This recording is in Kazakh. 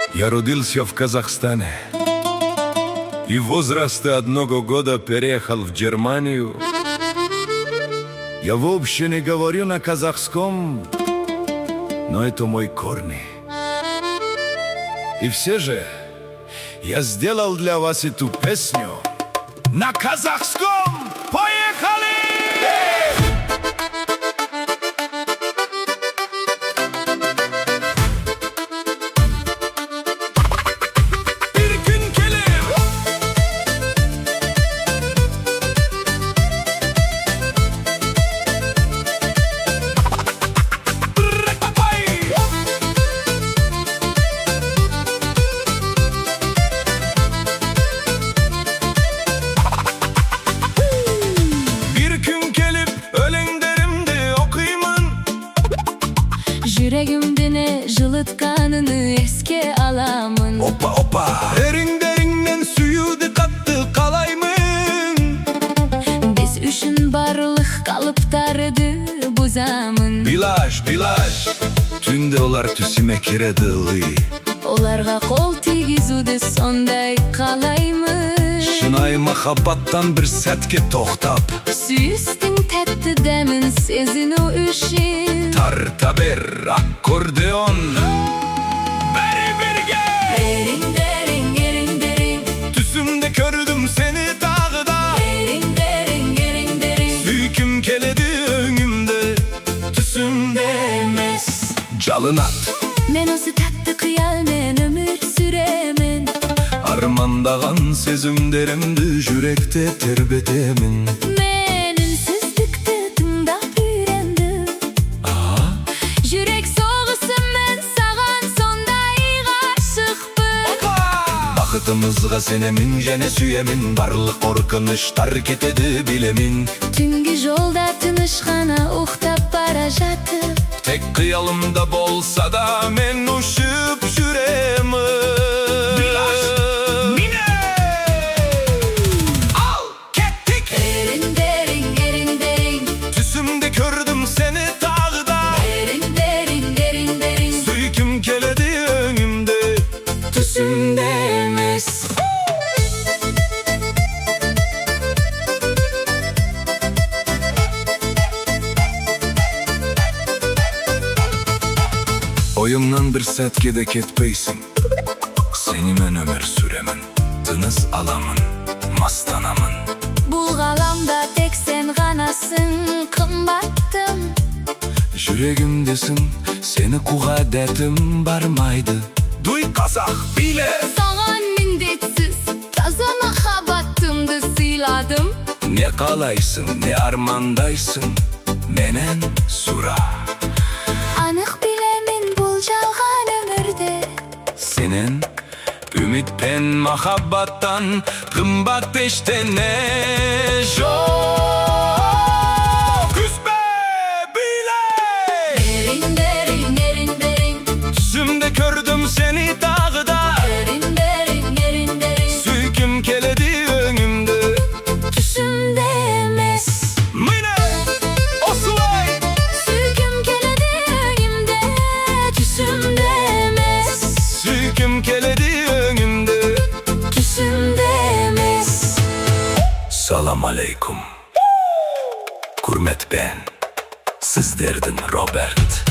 Я родился в Казахстане и в возрасте 1 года переехал в Германию. Я вообще не говорю на казахском, но это мои корни. И все же я сделал для вас эту песню на казахском. Поехали! Yüreğimde жылытқанını eske alamın. Опа, опа. Derinden suyu katты kalayмын. Biz үшін барлық қалыптарды бұзамын. Билаш, түнде олар түсіме кіреді ылғи. Оларға қол тигізуді сондай қалаймын. Шынайы махаббаттан бір сәтке тоқтап, Сүйістің тәтті дәмін сезіну үшін тарта бер аккордеон. Бәрі бірге. Derin, Түсімде көрдім сені тағы да. Derin. Süyküm keledi öңümde, түсімде емес. Жалынат. Мен осы тәтті қиялмен өмір сүремін. Армандаған сезімдерімді жүректе тербетемін. Мен үнсіздікті тыңдап үйрендім. Жүрек соғысы мен саған сондай ғашықпын. Бақытымызға сенемін және сүйемін. Барлық қорқыныштар кетеді білемін. Түнгі жолда тыныш қана ұйықтап бара жатып, Tek қиялымда болса да мен ұшып жүремін. Ал, кеттік! Derin. Түсімде көрдім сені тағы да. Derin. Süyküm keledi öңümde, түсімде емес. Oyumdan bir sәтке де кетпейсің. Сенімен өмір сүремін. Тыныс аламын, мастанамын. Бұл ғаламда тек сен ғанасың қымбаттым. Жүрегімдесің, сені қуға дәтім бармайды. Дуй қазақ, биле! Саған міндетсіз таза махаббатымды сыйладым. Не қалайсың, не армандайсың, менен сұра. Анық білемін бұл жалған өмірде. Сенен үміт пен махаббаттан қымбат ештеңе жоқ. Күспе, биле! Derin. Түсімде көрдім сені тағы да. Derin. Süyküm keledi öңümde, Түсімде емес. Мine, осылай. Сүйкім келеді өңімде. Түсімде емес. Süyküm keledi öңümde. Түсімде емес. Salam aleykum. Kurmet ben, sizlerden Robert.